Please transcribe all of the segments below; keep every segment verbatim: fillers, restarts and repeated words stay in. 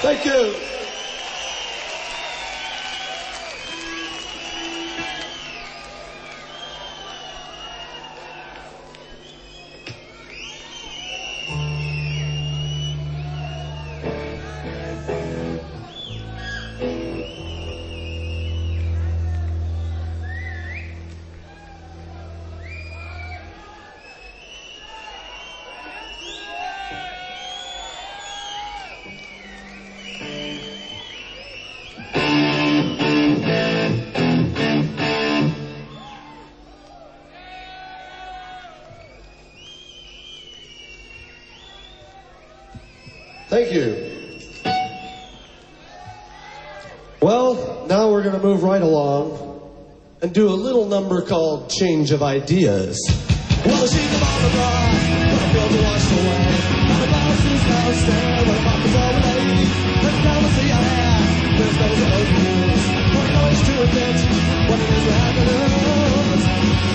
Thank you. Thank you. Well, now we're going to move right along and do a little number called Change of Ideas. Well, the sheets of all the rock, but I feel to wash away. Now the boss is downstairs, but the mop is all late. Let's now see our hair, there's no those rules. What it always to admit, what it is we're having to lose.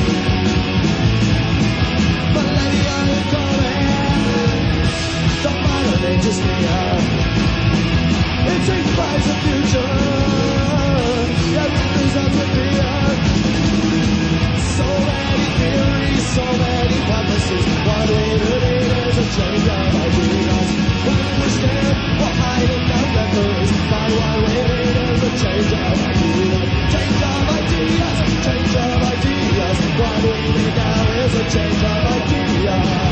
But lady, I am coming. Don't mind her name, just me out. It signifies the future. Everything's up to be up. So many theories, so many promises. What we really need is a change of ideas. When we're scared, we're hiding our memories. But what we need is a change of ideas. Change of ideas, change of ideas. What we need now is a change of ideas.